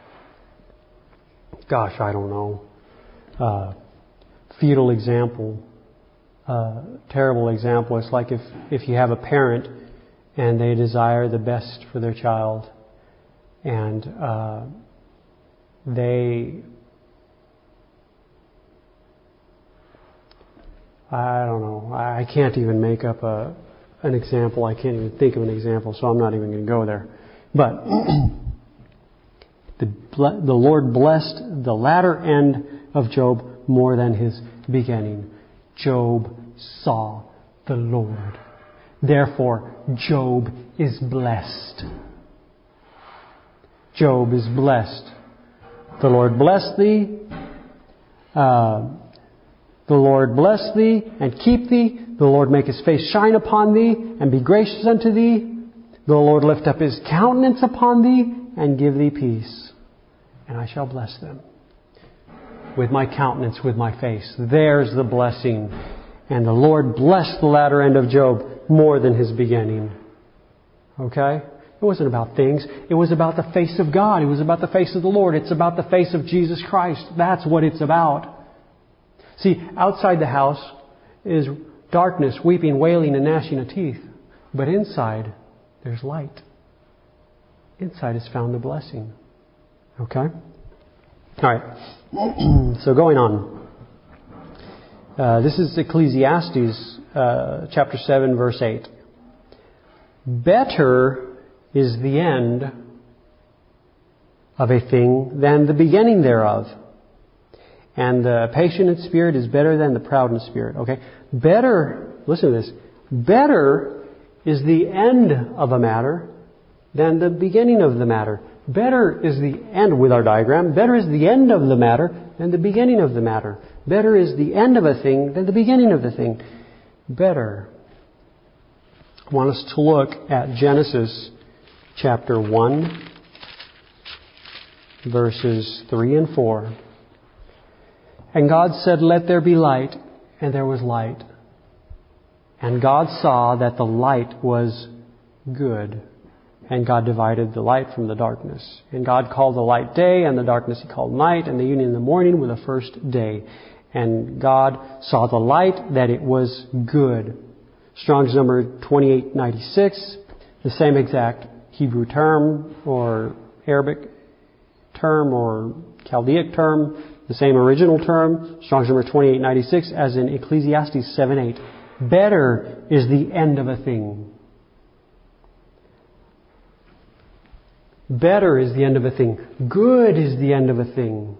gosh, I don't know. Fetal example. Terrible example. It's like if you have a parent and they desire the best for their child and I don't know. I can't even make up an example. I can't even think of an example, so I'm not even going to go there. But the Lord blessed the latter end of Job more than his beginning. Job saw the Lord. Therefore, Job is blessed. Job is blessed. The Lord bless thee. The Lord bless thee and keep thee. The Lord make His face shine upon thee and be gracious unto thee. The Lord lift up His countenance upon thee and give thee peace. And I shall bless them. With my countenance, with my face. There's the blessing. And the Lord blessed the latter end of Job more than his beginning. Okay? It wasn't about things. It was about the face of God. It was about the face of the Lord. It's about the face of Jesus Christ. That's what it's about. See, outside the house is darkness, weeping, wailing, and gnashing of teeth. But inside, there's light. Inside is found the blessing. Okay? Alright. So going on. This is Ecclesiastes chapter 7, verse 8. Better is the end of a thing than the beginning thereof. And the patient in spirit is better than the proud in spirit. Okay? Better, listen to this. Better is the end of a matter than the beginning of the matter. Better is the end, with our diagram, better is the end of the matter than the beginning of the matter. Better is the end of a thing than the beginning of the thing. Better. I want us to look at Genesis chapter 1, verses 3 and 4. And God said, let there be light, and there was light. And God saw that the light was good. And God divided the light from the darkness. And God called the light day, and the darkness He called night, and the evening and the morning were the first day. And God saw the light, that it was good. Strong's number 2896, the same exact Hebrew term, or Arabic term, or Chaldeic term, the same original term, Strong's number 2896, as in Ecclesiastes 7:8. Better is the end of a thing Better is the end of a thing. Good is the end of a thing.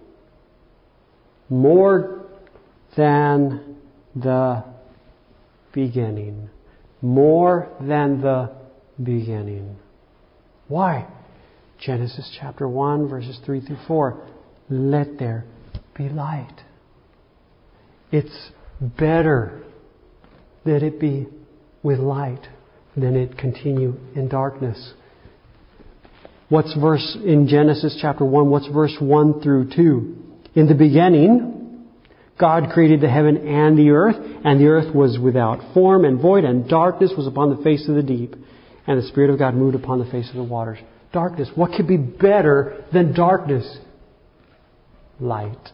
More than the beginning. More than the beginning. Why? Genesis chapter 1, verses 3 through 4. Let there be light. It's better that it be with light than it continue in darkness. What's verse in Genesis chapter 1? What's verse 1 through 2? In the beginning, God created the heaven and the earth was without form and void, and darkness was upon the face of the deep, and the Spirit of God moved upon the face of the waters. Darkness. What could be better than darkness? Light.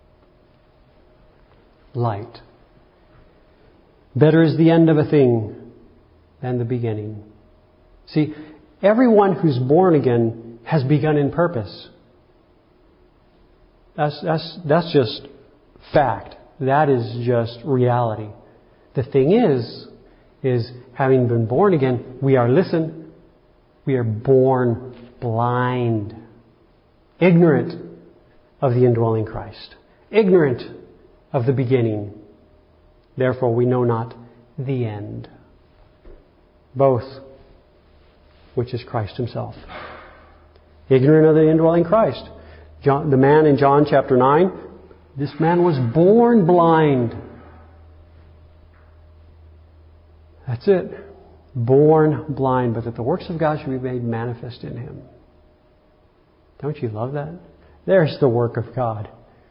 Light. Better is the end of a thing than the beginning. See, everyone who's born again has begun in purpose. That's just fact. That is just reality. The thing is having been born again, we are born blind, ignorant of the indwelling Christ, ignorant of the beginning. Therefore, we know not the end. Both, which is Christ Himself. Ignorant of the indwelling Christ. The man in John chapter 9, this man was born blind. That's it. Born blind, but that the works of God should be made manifest in him. Don't you love that? There's the work of God.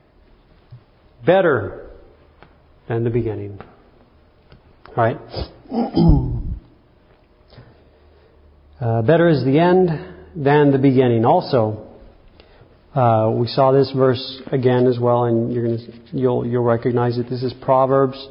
Better than the beginning. All right. Better is the end than the beginning. Also, we saw this verse again as well, and you'll recognize it. This is Proverbs.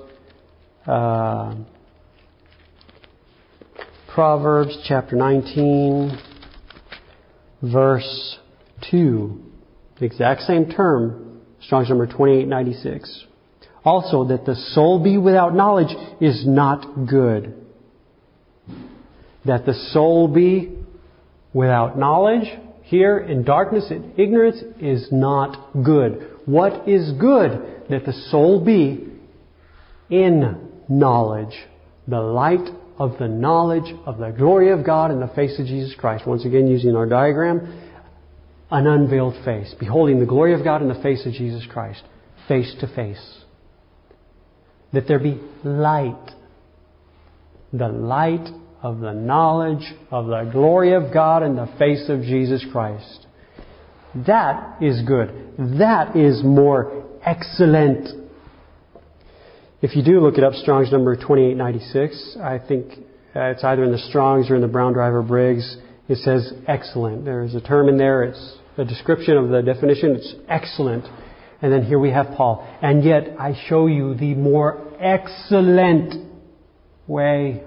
Proverbs chapter 19, verse 2. The exact same term, Strong's number 2896. Also, that the soul be without knowledge is not good. That the soul be without knowledge, here in darkness and ignorance, is not good. What is good? That the soul be in knowledge. The light of the knowledge of the glory of God in the face of Jesus Christ. Once again, using our diagram, an unveiled face. Beholding the glory of God in the face of Jesus Christ. Face to face. That there be light. The light of the knowledge of the glory of God in the face of Jesus Christ. That is good. That is more excellent. If you do look it up, Strong's number 2896, I think it's either in the Strong's or in the Brown Driver Briggs. It says excellent. There's a term in there. It's a description of the definition. It's excellent. And then here we have Paul. And yet I show you the more excellent way.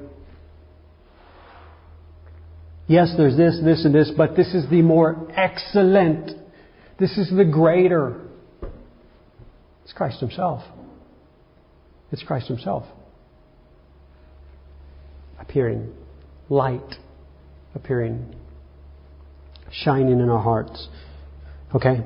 Yes, there's this, and this, but this is the more excellent. This is the greater. It's Christ Himself. It's Christ Himself. Appearing. Light. Appearing. Shining in our hearts. Okay?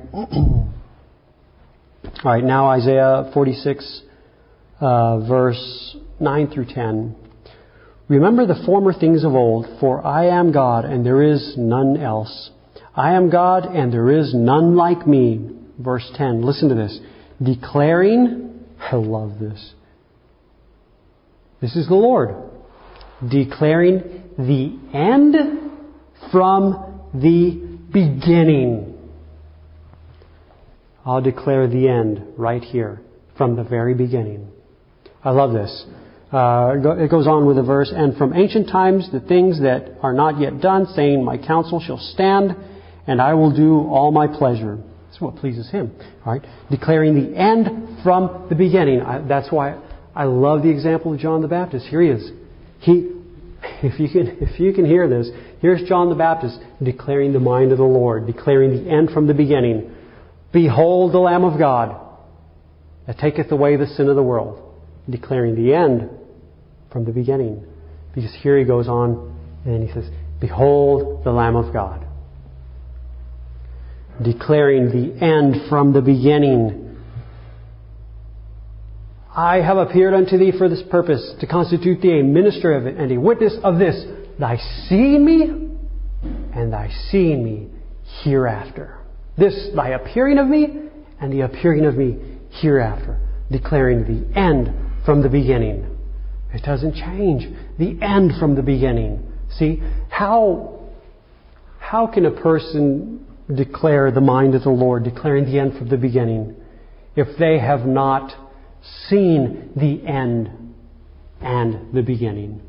Alright, now Isaiah 46, verse 9 through 10. Remember the former things of old, for I am God and there is none else. I am God and there is none like me. Verse 10, listen to this. Declaring, I love this. This is the Lord. Declaring the end from the beginning. I'll declare the end right here from the very beginning. I love this. It goes on with the verse, and from ancient times the things that are not yet done, saying, my counsel shall stand, and I will do all my pleasure. That's what pleases Him. Right? Declaring the end from the beginning. That's why I love the example of John the Baptist. Here he is. If you can hear this, here's John the Baptist declaring the mind of the Lord, declaring the end from the beginning. Behold the Lamb of God that taketh away the sin of the world. Declaring the end from the beginning. Because here he goes on and he says, behold the Lamb of God. declaring the end from the beginning. I have appeared unto thee for this purpose, to constitute thee a minister of it and a witness of this, thy seeing me and thy seeing me hereafter. This, thy appearing of me and the appearing of me hereafter, declaring the end from the beginning. It doesn't change. The end from the beginning. See, how can a person declare the mind of the Lord, declaring the end from the beginning, if they have not seen the end and the beginning?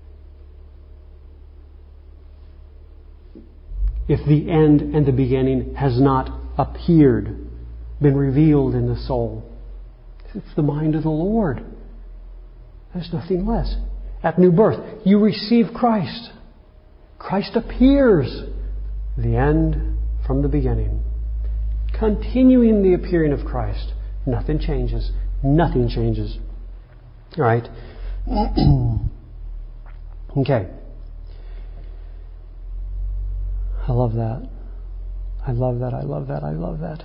If the end and the beginning has not appeared, been revealed in the soul, it's the mind of the Lord. There's nothing less. At new birth, you receive Christ. Christ appears. The end from the beginning. Continuing the appearing of Christ. Nothing changes. Nothing changes. All right. Okay. I love that. I love that. I love that. I love that.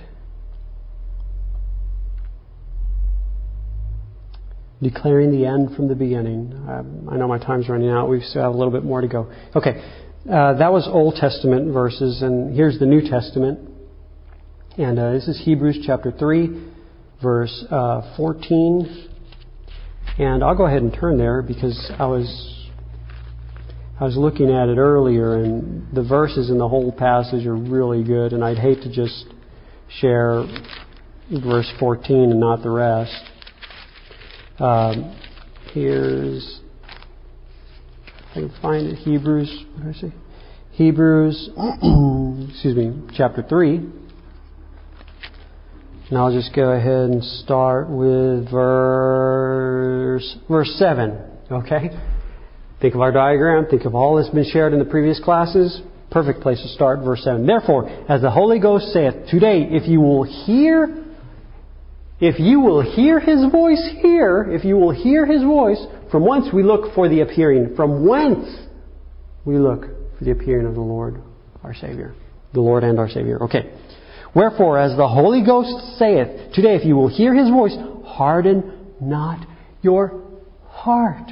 Declaring the end from the beginning. I know my time's running out. We still have a little bit more to go. Okay. That was Old Testament verses, and here's the New Testament. And this is Hebrews chapter 3, verse 14. And I'll go ahead and turn there because I was looking at it earlier, and the verses in the whole passage are really good, and I'd hate to just share verse 14 and not the rest. Here's, if I can find it, Hebrews, what did I say? Hebrews, chapter 3. And I'll just go ahead and start with verse 7. Okay? Think of our diagram. Think of all that's been shared in the previous classes. Perfect place to start, verse 7. Therefore, as the Holy Ghost saith, today, if you will hear His voice, from whence we look for the appearing. From whence we look for the appearing of the Lord, our Savior. The Lord and our Savior. Okay. Wherefore, as the Holy Ghost saith, today, if you will hear His voice, harden not your heart.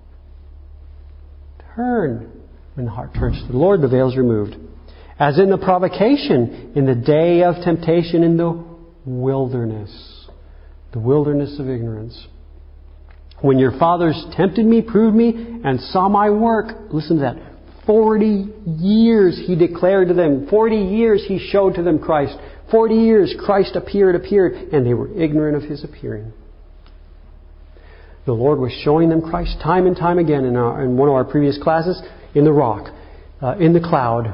Turn. When the heart turns to the Lord, the veil is removed. As in the provocation, in the day of temptation in the wilderness. The wilderness of ignorance. When your fathers tempted me, proved me, and saw my work. Listen to that. 40 years He declared to them. 40 years He showed to them Christ. 40 years Christ appeared, and they were ignorant of His appearing. The Lord was showing them Christ time and time again in one of our previous classes, in the rock, in the cloud,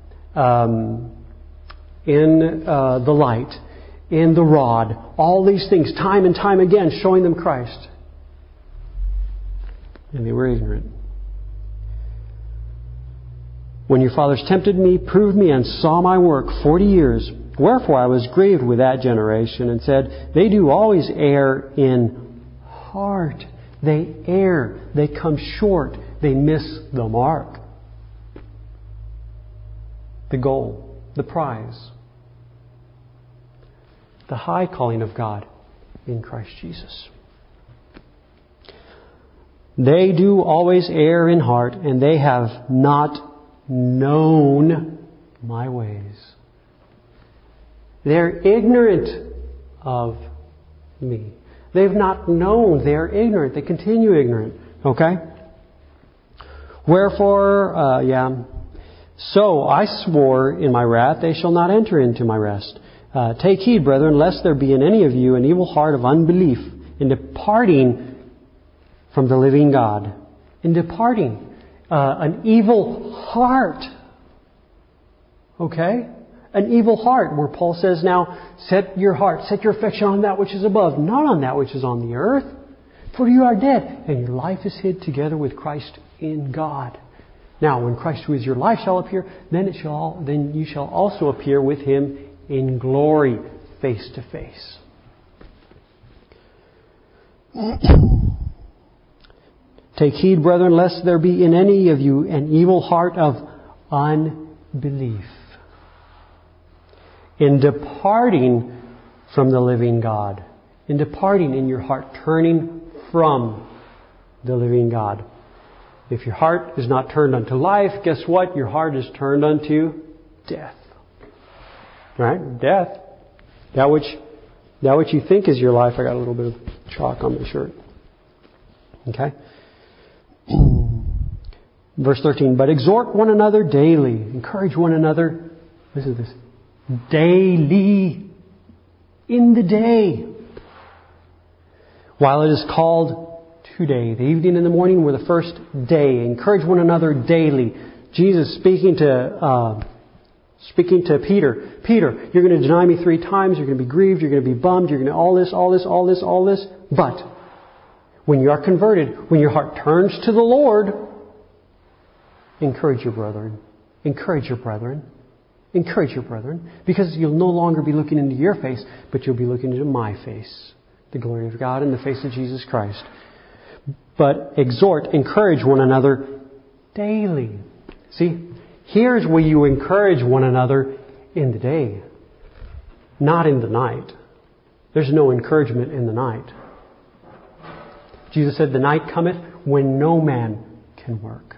in the light, in the rod. All these things, time and time again, showing them Christ. And they were ignorant. When your fathers tempted me, proved me, and saw my work 40 years, wherefore I was grieved with that generation, and said, they do always err in heart. They err. They come short. They miss the mark. The goal. The prize. The high calling of God in Christ Jesus. They do always err in heart, and they have not known my ways. They're ignorant of me. They've not known. They're ignorant. They continue ignorant. Okay? Wherefore, so I swore in my wrath, they shall not enter into my rest. Take heed, brethren, lest there be in any of you an evil heart of unbelief in departing from the living God. In departing. An evil heart. Okay? An evil heart, where Paul says now, set your affection on that which is above, not on that which is on the earth. For you are dead, and your life is hid together with Christ in God. Now, when Christ who is your life shall appear, then you shall also appear with Him in glory, face to face. Take heed, brethren, lest there be in any of you an evil heart of unbelief in departing from the living God. In departing in your heart, turning from the living God. If your heart is not turned unto life, guess what? Your heart is turned unto death. Right? Death. That which you think is your life. I got a little bit of chalk on my shirt. Okay? Verse 13. But exhort one another daily. Encourage one another. Listen to this. Daily. In the day. While it is called today. The evening and the morning were the first day. Encourage one another daily. Jesus speaking to Peter. Peter, you're going to deny me 3 times. You're going to be grieved. You're going to be bummed. You're going to all this. But when you are converted, when your heart turns to the Lord, encourage your brethren. Encourage your brethren. Encourage your brethren. Because you'll no longer be looking into your face, but you'll be looking into my face. The glory of God in the face of Jesus Christ. But exhort, encourage one another daily. See, here's where you encourage one another in the day, not in the night. There's no encouragement in the night. Jesus said, the night cometh when no man can work.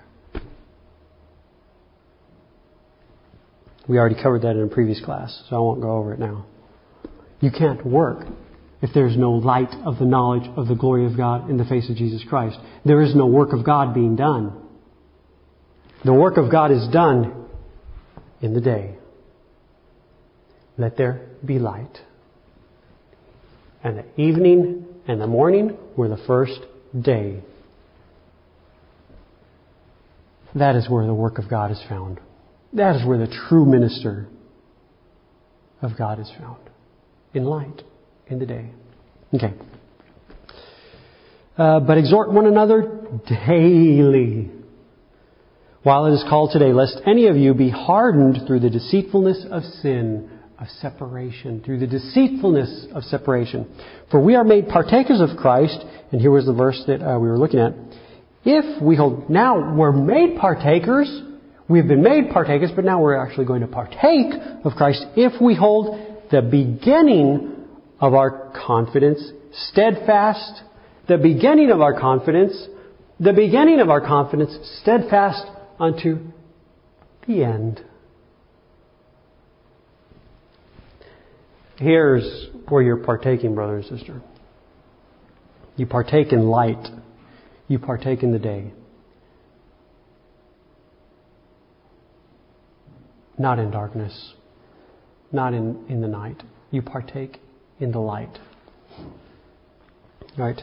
We already covered that in a previous class, so I won't go over it now. You can't work if there's no light of the knowledge of the glory of God in the face of Jesus Christ. There is no work of God being done. The work of God is done in the day. Let there be light. And the evening and the morning were the first day. That is where the work of God is found. That is where the true minister of God is found. In light. In the day. Okay. But exhort one another daily, while it is called today, lest any of you be hardened through the deceitfulness of sin, of separation, through the deceitfulness of separation. For we are made partakers of Christ, and here was the verse that we were looking at. If we hold, now we're made partakers, we've been made partakers, but now we're actually going to partake of Christ if we hold the beginning of our confidence steadfast, the beginning of our confidence steadfast unto the end. Here's where you're partaking, brother and sister. You partake in light. You partake in the day. Not in darkness. Not in the night. You partake in the light. Right?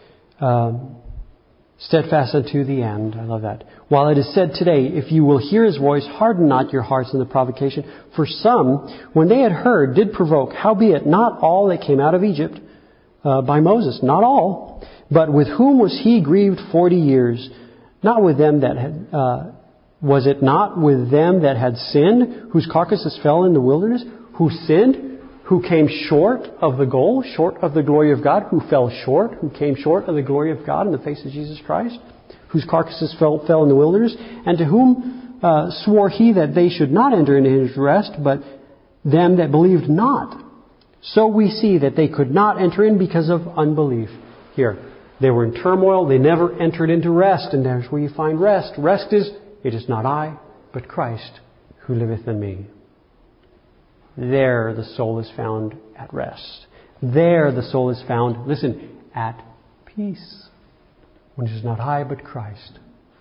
Steadfast unto the end. I love that. While it is said today, if you will hear His voice, harden not your hearts in the provocation. For some, when they had heard, did provoke. Howbeit, not all that came out of Egypt by Moses. Not all. But with whom was he grieved 40 years? Not with them that had... was it not with them that had sinned, whose carcasses fell in the wilderness? Who sinned? Who came short of the goal, short of the glory of God, who fell short, who came short of the glory of God in the face of Jesus Christ, whose carcasses fell in the wilderness, and to whom swore He that they should not enter into His rest, but them that believed not. So we see that they could not enter in because of unbelief. Here, they were in turmoil, they never entered into rest, and there's where you find rest. Rest is, it is not I, but Christ who liveth in me. There the soul is found at rest. There the soul is found, listen, at peace. When it is not I, but Christ.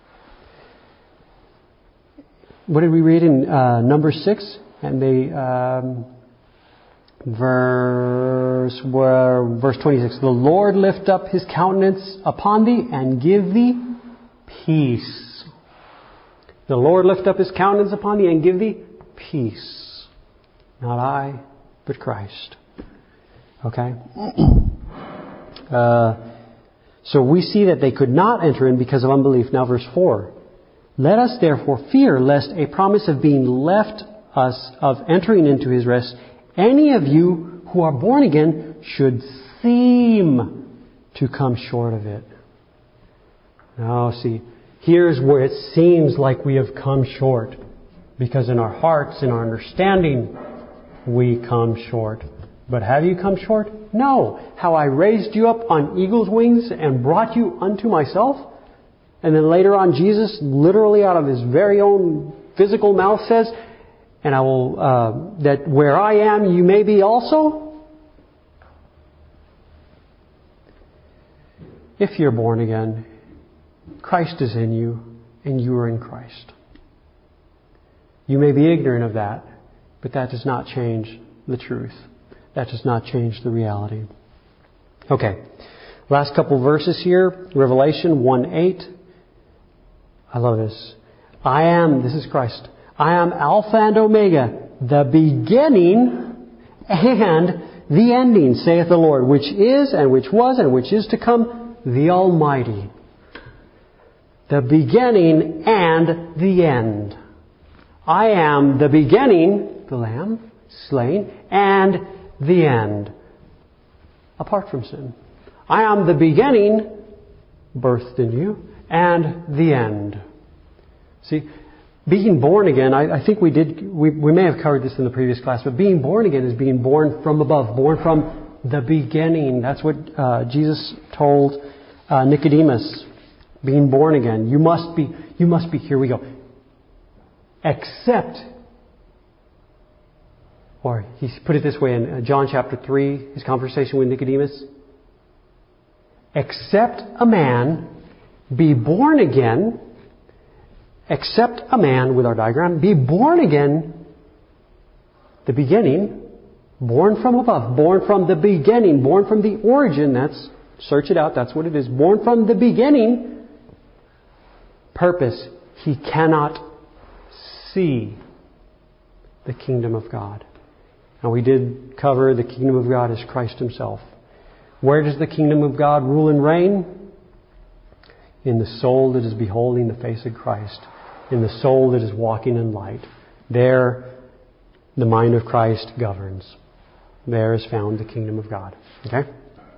What did we read in Numbers 6? And they, verse 26. The Lord lift up His countenance upon thee and give thee peace. The Lord lift up His countenance upon thee and give thee peace. Not I, but Christ. Okay? So we see that they could not enter in because of unbelief. Now verse 4. Let us therefore fear lest a promise of being left us of entering into His rest, any of you who are born again should seem to come short of it. Now see, here's where it seems like we have come short. Because in our hearts, in our understanding, we come short. But have you come short? No. How I raised you up on eagle's wings and brought you unto myself? And then later on, Jesus, literally out of His very own physical mouth says, and I will, that where I am, you may be also? If you're born again, Christ is in you, and you are in Christ. You may be ignorant of that, but that does not change the truth. That does not change the reality. Okay. Last couple verses here. Revelation 1:8. I love this. This is Christ. I am Alpha and Omega, the beginning and the ending, saith the Lord, which is and which was and which is to come, the Almighty. The beginning and the end. I am the beginning, the Lamb, slain, and the end, apart from sin. I am the beginning, birthed in you, and the end. See, being born again, I think we may have covered this in the previous class, but being born again is being born from above, born from the beginning. That's what Jesus told Nicodemus. Being born again. You must be, here we go. Except, or he put it this way in John chapter 3, his conversation with Nicodemus. Except a man be born again, except a man, with our diagram, be born again, the beginning, born from above, born from the beginning, born from the origin, search it out, that's what it is, born from the beginning, purpose, he cannot see the kingdom of God. And we did cover the kingdom of God as Christ Himself. Where does the kingdom of God rule and reign? In the soul that is beholding the face of Christ. In the soul that is walking in light. There, the mind of Christ governs. There is found the kingdom of God. Okay?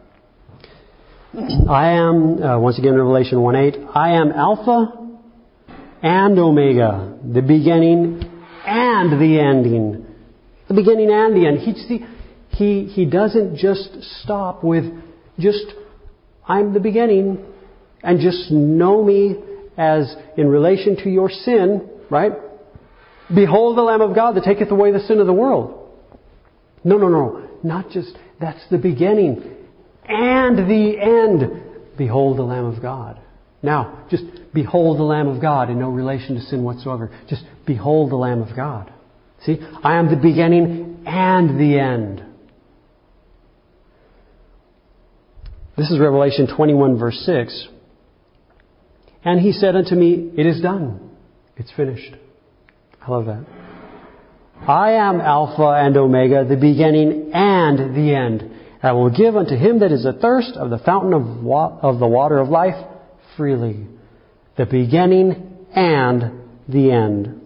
I am, once again, Revelation 1:8, I am Alpha and Omega, the beginning and the ending. The beginning and the end. He doesn't just stop with I'm the beginning, and just know me as in relation to your sin, right? Behold the Lamb of God that taketh away the sin of the world. No. Not just, that's the beginning and the end. Behold the Lamb of God. Now, just behold the Lamb of God in no relation to sin whatsoever. Just behold the Lamb of God. See, I am the beginning and the end. This is Revelation 21 verse 6. And He said unto me, it is done. It's finished. I love that. I am Alpha and Omega, the beginning and the end. I will give unto him that is athirst of the fountain of the water of life freely. The beginning and the end.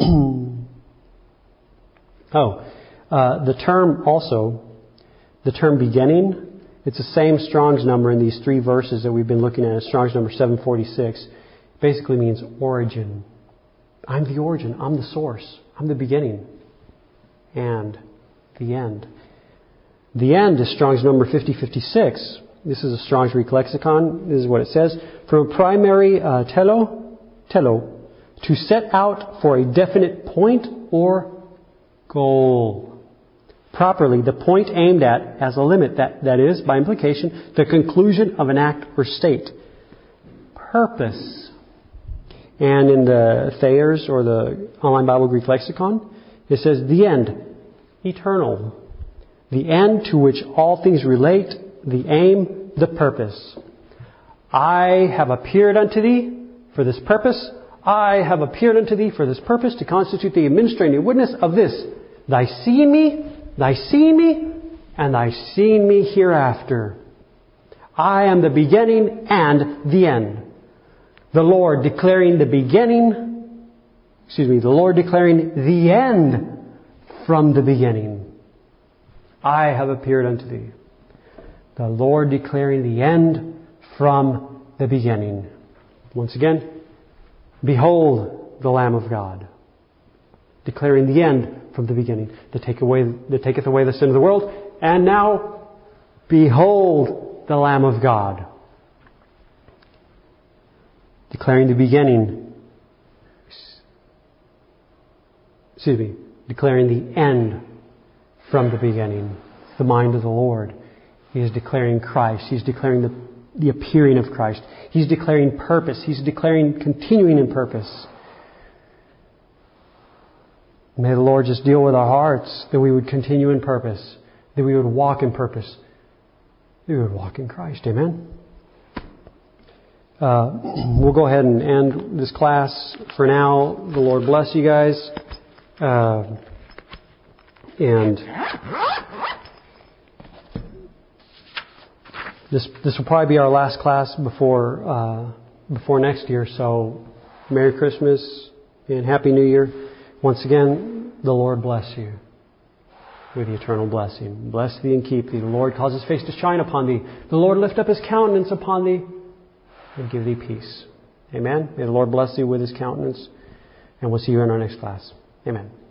The term beginning, it's the same Strong's number in these three verses that we've been looking at. Strong's number 746. Basically means origin. I'm the origin. I'm the source. I'm the beginning. And the end. The end is Strong's number 5056. This is a Strong's Greek lexicon. This is what it says. From a primary telo, to set out for a definite point or goal. Properly, the point aimed at as a limit. That is, by implication, the conclusion of an act or state. Purpose. And in the Thayer's or the Online Bible Greek Lexicon, it says the end. Eternal. The end to which all things relate. The aim. The purpose. I have appeared unto thee for this purpose. I have appeared unto thee for this purpose, to constitute the administrating witness of this. Thy seeing me, and thy seeing me hereafter. I am the beginning and the end. The Lord declaring the end from the beginning. I have appeared unto thee. The Lord declaring the end from the beginning. Once again, behold the Lamb of God. declaring the end from the beginning, that taketh away the sin of the world. And now, behold the Lamb of God. Declaring the beginning, declaring the end from the beginning, the mind of the Lord. He is declaring Christ. He's declaring the appearing of Christ. He's declaring purpose. He's declaring continuing in purpose. May the Lord just deal with our hearts, that we would continue in purpose, that we would walk in purpose, that we would walk in Christ. Amen? We'll go ahead and end this class for now. The Lord bless you guys. And this will probably be our last class before next year. So, Merry Christmas and Happy New Year. Once again, the Lord bless you with the eternal blessing. Bless thee and keep thee. The Lord cause His face to shine upon thee. The Lord lift up His countenance upon thee and give thee peace. Amen. May the Lord bless thee with His countenance. And we'll see you in our next class. Amen.